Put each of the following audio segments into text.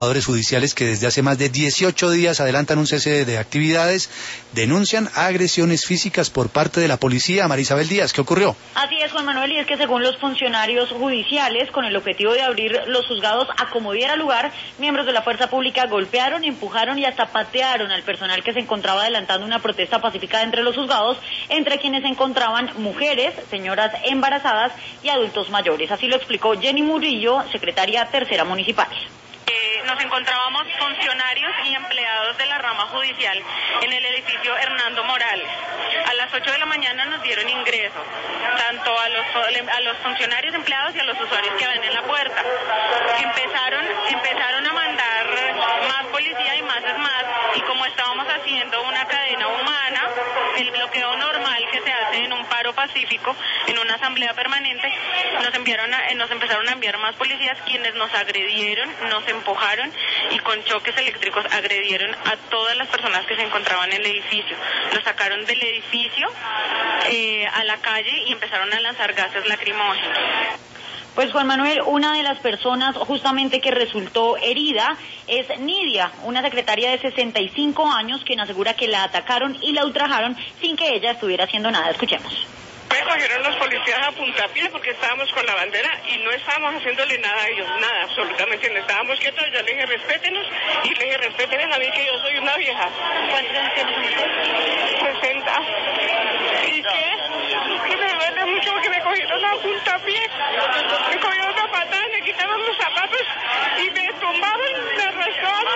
Judiciales que desde hace más de 18 días adelantan un cese de actividades, denuncian agresiones físicas por parte de la policía. María Isabel Díaz, ¿qué ocurrió? Así es, Juan Manuel, y es que según los funcionarios judiciales, con el objetivo de abrir los juzgados a como diera lugar, miembros de la fuerza pública golpearon, empujaron y hasta patearon al personal que se encontraba adelantando una protesta pacífica entre los juzgados, entre quienes se encontraban mujeres, señoras embarazadas y adultos mayores. Así lo explicó Jenny Murillo, secretaria tercera municipal. Nos encontrábamos funcionarios y empleados de la rama judicial en el edificio Hernando Morales. A las 8 de la mañana nos dieron ingreso, tanto a los funcionarios empleados y a los usuarios que ven en la puerta. Empezaron a mandar más policía y más ESMAD, y como estábamos haciendo una cadena humana, el bloqueo normal que se hace en un paro pacífico, en una asamblea permanente, nos empezaron a enviar más policías, quienes nos agredieron, nos empujaron y con choques eléctricos agredieron a todas las personas que se encontraban en el edificio. Los sacaron del edificio a la calle y empezaron a lanzar gases lacrimógenos. Pues Juan Manuel, una de las personas justamente que resultó herida es Nidia, una secretaria de 65 años, quien asegura que la atacaron y la ultrajaron sin que ella estuviera haciendo nada. Escuchemos. Me cogieron los policías a puntapié porque estábamos con la bandera y no estábamos haciéndole nada a ellos, nada, absolutamente no estábamos quietos. Yo le dije respétenos y le dije respétenos a mí que yo soy una vieja. ¿Cuántos años tiene su mujer? 60. ¿Y qué? Que me duele mucho porque me cogieron a puntapié, me cogieron a patadas, me quitaron los zapatos y me tumbaron, me arrastraron.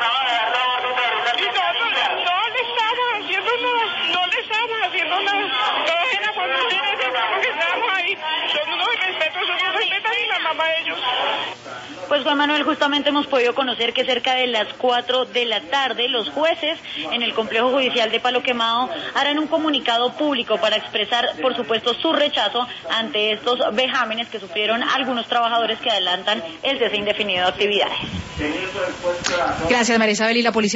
Y no le estábamos haciendo nada, no le estábamos haciendo nada. Todos eran porque estábamos ahí, son unos irrespetuosos, no respetan ni la mamá de ellos. Pues Juan Manuel, justamente hemos podido conocer que cerca de las 4 de la tarde los jueces en el complejo judicial de Palo Quemado harán un comunicado público para expresar, por supuesto, su rechazo ante estos vejámenes que sufrieron algunos trabajadores que adelantan el cese indefinido de actividades. Gracias, María Isabel. Y la policía